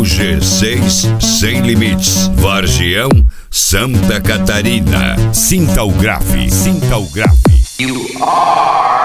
G6 Sem Limites, Vargião, Santa Catarina. Sinta o grave, sinta o grave. You are